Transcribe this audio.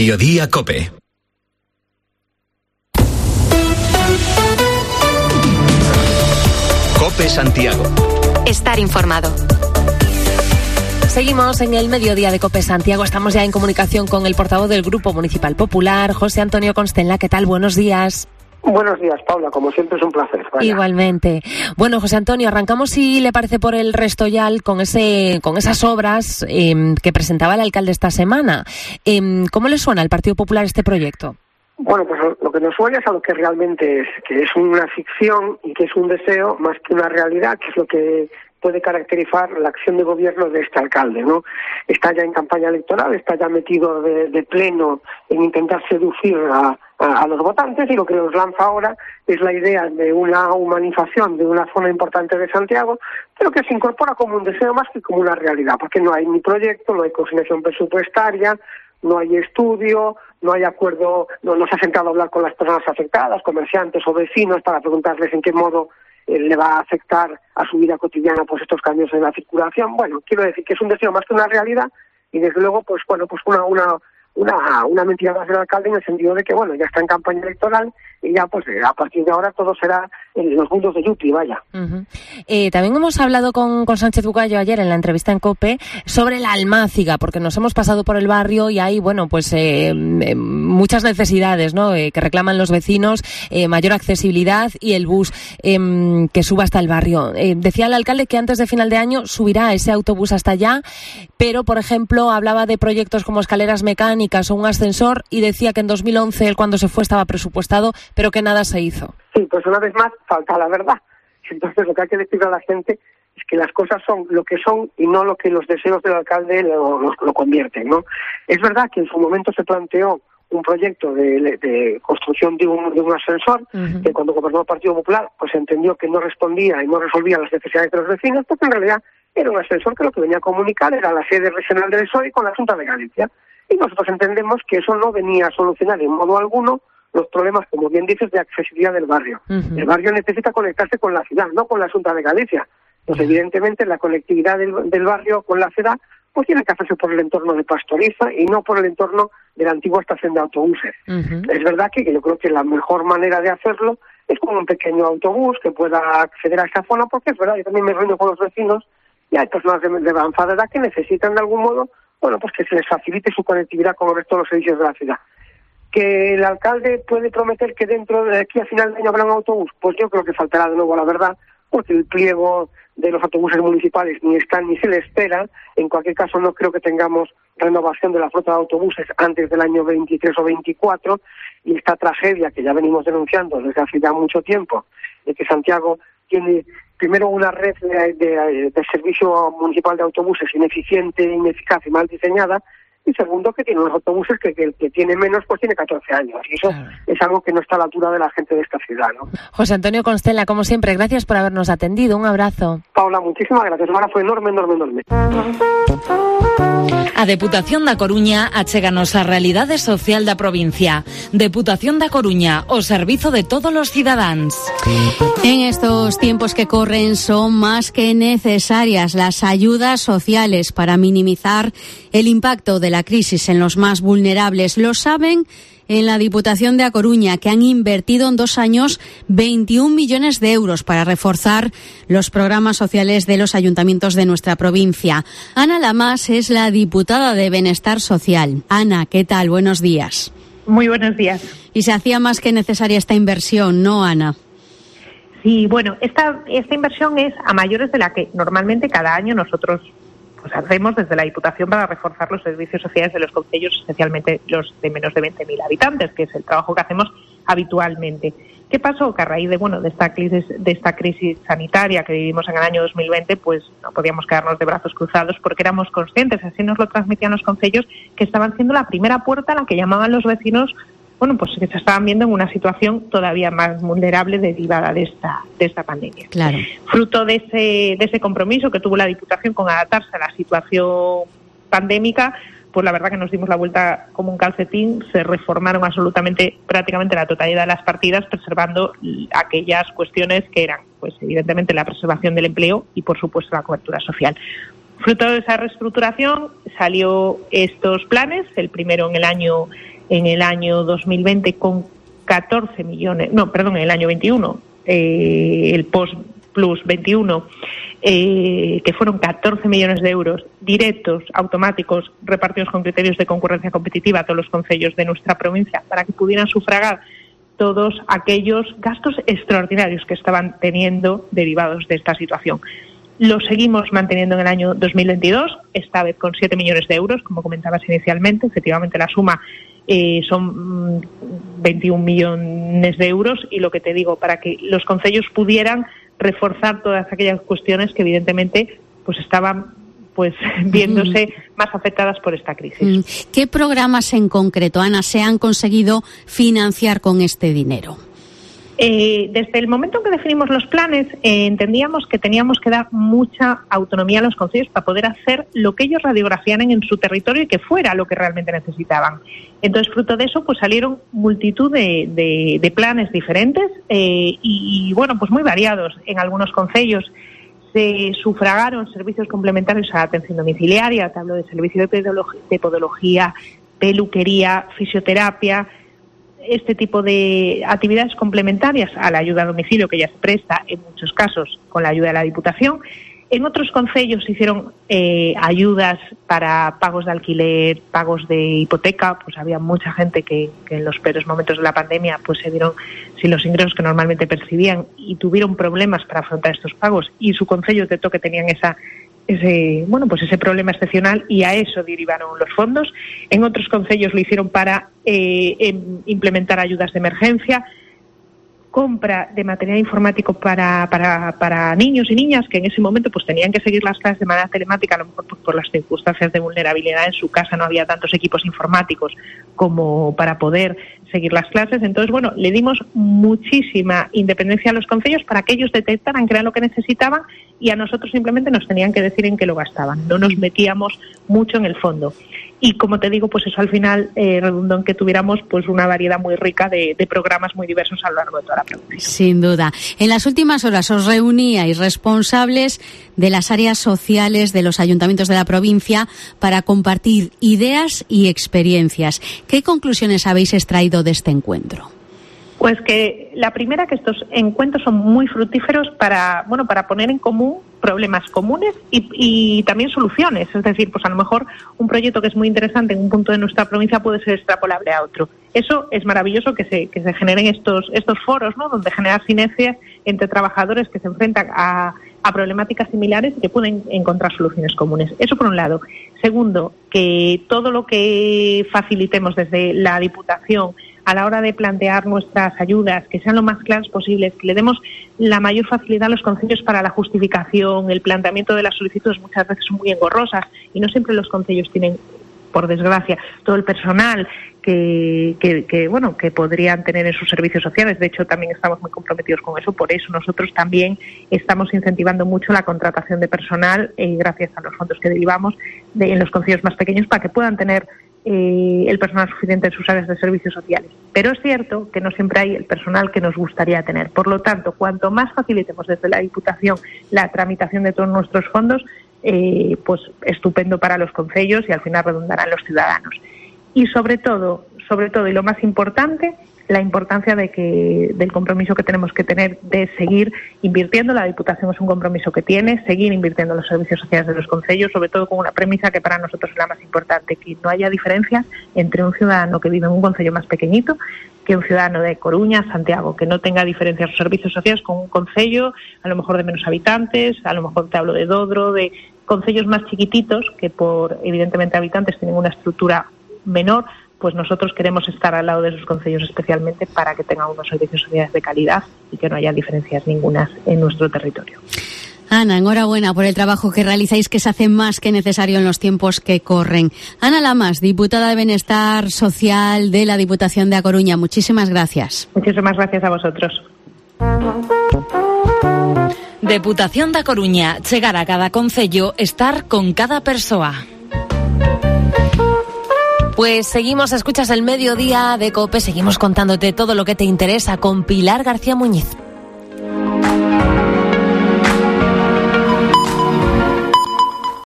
Mediodía Cope. Cope Santiago. Estar informado. Seguimos en el mediodía de COPE Santiago. Estamos ya en comunicación con el portavoz del Grupo Municipal Popular, José Antonio Constenla. ¿Qué tal? Buenos días. Buenos días, Paula. Como siempre es un placer. Vaya. Igualmente. Bueno, José Antonio, arrancamos, si le parece, por el Restoyal con esas obras que presentaba el alcalde esta semana. ¿Cómo le suena al Partido Popular este proyecto? Bueno, pues lo que nos suena es a lo que realmente es, que es una ficción y que es un deseo más que una realidad, que es lo que puede caracterizar la acción de gobierno de este alcalde, ¿no? Está ya en campaña electoral, está ya metido de pleno en intentar seducir a los votantes, y lo que nos lanza ahora es la idea de una humanización de una zona importante de Santiago, pero que se incorpora como un deseo más que como una realidad, porque no hay ni proyecto, no hay consignación presupuestaria, no hay estudio, no hay acuerdo, no se ha sentado a hablar con las personas afectadas, comerciantes o vecinos, para preguntarles en qué modo le va a afectar a su vida cotidiana pues estos cambios en la circulación. Bueno, quiero decir que es un deseo más que una realidad, y desde luego pues una mentira más del alcalde, en el sentido de que bueno, ya está en campaña electoral y ya pues a partir de ahora todo será en los mundos de Yupi, vaya. Uh-huh. También hemos hablado con Sánchez Bugallo ayer en la entrevista en COPE sobre la Almáciga, porque nos hemos pasado por el barrio y hay bueno pues muchas necesidades, ¿no? Que reclaman los vecinos, mayor accesibilidad y el bus que suba hasta el barrio. Decía el alcalde que antes de final de año subirá ese autobús hasta allá, pero por ejemplo hablaba de proyectos como escaleras mecánicas o un ascensor, y decía que en 2011 él, cuando se fue, estaba presupuestado, pero que nada se hizo. Sí, pues una vez más falta la verdad. Entonces lo que hay que decirle a la gente es que las cosas son lo que son y no lo que los deseos del alcalde lo convierten, ¿no? Es verdad que en su momento se planteó un proyecto de construcción de un ascensor, uh-huh, que cuando gobernó el Partido Popular pues entendió que no respondía y no resolvía las necesidades de los vecinos, porque en realidad era un ascensor que lo que venía a comunicar era la sede regional del PSOE con la Junta de Galicia. Y nosotros entendemos que eso no venía a solucionar en modo alguno los problemas, como bien dices, de accesibilidad del barrio. Uh-huh. El barrio necesita conectarse con la ciudad, no con la Junta de Galicia. Pues evidentemente la conectividad del barrio con la ciudad pues tiene que hacerse por el entorno de Pastoriza y no por el entorno de la antigua estación de autobuses. Uh-huh. Es verdad que yo creo que la mejor manera de hacerlo es con un pequeño autobús que pueda acceder a esa zona, porque es verdad, yo también me reúno con los vecinos y hay personas de avanzada edad que necesitan de algún modo, bueno, pues que se les facilite su conectividad con el resto de los servicios de la ciudad. ¿Que el alcalde puede prometer que dentro de aquí a final de año habrá un autobús? Pues yo creo que faltará de nuevo la verdad, porque el pliego de los autobuses municipales ni está ni se le espera. En cualquier caso, no creo que tengamos renovación de la flota de autobuses antes del año 23 o 24, y esta tragedia que ya venimos denunciando desde hace ya mucho tiempo, de que Santiago tiene primero una red de servicio municipal de autobuses ineficiente, ineficaz y mal diseñada, y segundo, que tiene unos autobuses que el que tiene menos pues tiene 14 años, y eso es algo que no está a la altura de la gente de esta ciudad, ¿no? José Antonio Constenla, como siempre, gracias por habernos atendido. Un abrazo. Paula, muchísimas gracias. Ahora fue enorme. A Deputación da Coruña achéganos a realidade social da provincia. Deputación da Coruña, o servizo de todos los cidadáns. En estos tiempos que corren son más que necesarias las ayudas sociales para minimizar el impacto de la crisis en los más vulnerables. Lo saben en la Diputación de A Coruña, que han invertido en 2 años 21 millones de euros para reforzar los programas sociales de los ayuntamientos de nuestra provincia. Ana Lamas es la diputada de Bienestar Social. Ana, ¿qué tal? Buenos días. Muy buenos días. Y se hacía más que necesaria esta inversión, ¿no, Ana? Sí, bueno, esta inversión es a mayores de la que normalmente cada año nosotros pues hacemos desde la Diputación para reforzar los servicios sociales de los concellos, especialmente los de menos de 20.000 habitantes, que es el trabajo que hacemos habitualmente. ¿Qué pasó? Que a raíz de esta crisis sanitaria que vivimos en el año 2020, pues no podíamos quedarnos de brazos cruzados, porque éramos conscientes, así nos lo transmitían los concellos, que estaban siendo la primera puerta a la que llamaban los vecinos, bueno, pues que se estaban viendo en una situación todavía más vulnerable derivada de esta pandemia. Claro. Fruto de ese compromiso que tuvo la Diputación con adaptarse a la situación pandémica, pues la verdad que nos dimos la vuelta como un calcetín, se reformaron prácticamente la totalidad de las partidas, preservando aquellas cuestiones que eran, pues evidentemente, la preservación del empleo y, por supuesto, la cobertura social. Fruto de esa reestructuración salió estos planes, el primero en el año en el año 2020 con 14 millones, en el año 21, el post plus 21, que fueron 14 millones de euros directos, automáticos, repartidos con criterios de concurrencia competitiva a todos los concellos de nuestra provincia para que pudieran sufragar todos aquellos gastos extraordinarios que estaban teniendo derivados de esta situación. Lo seguimos manteniendo en el año 2022, esta vez con 7 millones de euros, como comentabas inicialmente. Efectivamente, la suma son 21 millones de euros y lo que te digo, para que los concellos pudieran reforzar todas aquellas cuestiones que evidentemente pues estaban viéndose más afectadas por esta crisis. ¿Qué programas en concreto, Ana, se han conseguido financiar con este dinero? Desde el momento en que definimos los planes, entendíamos que teníamos que dar mucha autonomía a los concellos para poder hacer lo que ellos radiografiaran en su territorio y que fuera lo que realmente necesitaban. Entonces, fruto de eso, pues salieron multitud de planes diferentes y muy variados. En algunos concellos se sufragaron servicios complementarios a la atención domiciliaria, te hablo de servicio de podología, peluquería, fisioterapia, este tipo de actividades complementarias a la ayuda a domicilio que ya se presta en muchos casos con la ayuda de la Diputación. En otros concellos se hicieron ayudas para pagos de alquiler, pagos de hipoteca. Pues había mucha gente que en los peores momentos de la pandemia pues se vieron sin los ingresos que normalmente percibían y tuvieron problemas para afrontar estos pagos, y su concello detectó que tenían ese problema excepcional y a eso derivaron los fondos. En otros concellos lo hicieron para implementar ayudas de emergencia, compra de material informático para niños y niñas que en ese momento pues tenían que seguir las clases de manera telemática, a lo mejor por las circunstancias de vulnerabilidad en su casa no había tantos equipos informáticos como para poder seguir las clases. Entonces, le dimos muchísima independencia a los concellos para que ellos detectaran que era lo que necesitaban y a nosotros simplemente nos tenían que decir en qué lo gastaban. No nos metíamos mucho en el fondo. Y como te digo, pues eso al final redundó en que tuviéramos pues una variedad muy rica de programas muy diversos a lo largo de toda la provincia. Sin duda. En las últimas horas os reuníais responsables de las áreas sociales de los ayuntamientos de la provincia para compartir ideas y experiencias. ¿Qué conclusiones habéis extraído de este encuentro? Pues que la primera, que estos encuentros son muy fructíferos para poner en común problemas comunes y también soluciones. Es decir, pues a lo mejor un proyecto que es muy interesante en un punto de nuestra provincia puede ser extrapolable a otro. Eso es maravilloso que se generen estos foros, ¿no? Donde generar sinergias entre trabajadores que se enfrentan a problemáticas similares y que pueden encontrar soluciones comunes. Eso por un lado. Segundo, que todo lo que facilitemos desde la Diputación a la hora de plantear nuestras ayudas, que sean lo más claras posibles, que le demos la mayor facilidad a los concellos para la justificación, el planteamiento de las solicitudes muchas veces son muy engorrosas y no siempre los concellos tienen, por desgracia, todo el personal que podrían tener en sus servicios sociales. De hecho, también estamos muy comprometidos con eso. Por eso nosotros también estamos incentivando mucho la contratación de personal, gracias a los fondos que derivamos en los concellos más pequeños, para que puedan tener el personal suficiente en sus áreas de servicios sociales. Pero es cierto que no siempre hay el personal que nos gustaría tener. Por lo tanto, cuanto más facilitemos desde la Diputación la tramitación de todos nuestros fondos, pues estupendo para los concellos y al final redundarán los ciudadanos. Y sobre todo y lo más importante, la importancia del compromiso que tenemos que tener de seguir invirtiendo. La Diputación es un compromiso que tiene, seguir invirtiendo en los servicios sociales de los concellos, sobre todo con una premisa que para nosotros es la más importante, que no haya diferencias entre un ciudadano que vive en un concello más pequeñito que un ciudadano de Coruña, Santiago, que no tenga diferencias los servicios sociales con un concello a lo mejor de menos habitantes, a lo mejor te hablo de Dodro, de concellos más chiquititos que por evidentemente habitantes tienen una estructura menor. Pues nosotros queremos estar al lado de esos concellos especialmente para que tengan unos servicios sociales de calidad y que no haya diferencias ningunas en nuestro territorio. Ana, enhorabuena por el trabajo que realizáis, que se hace más que necesario en los tiempos que corren. Ana Lamas, diputada de Bienestar Social de la Diputación de A Coruña, muchísimas gracias. Muchísimas gracias a vosotros. Deputación da Coruña, chegar a cada concello, estar con cada persoa. Pues seguimos, escuchas el mediodía de COPE, seguimos contándote todo lo que te interesa con Pilar García Muñiz.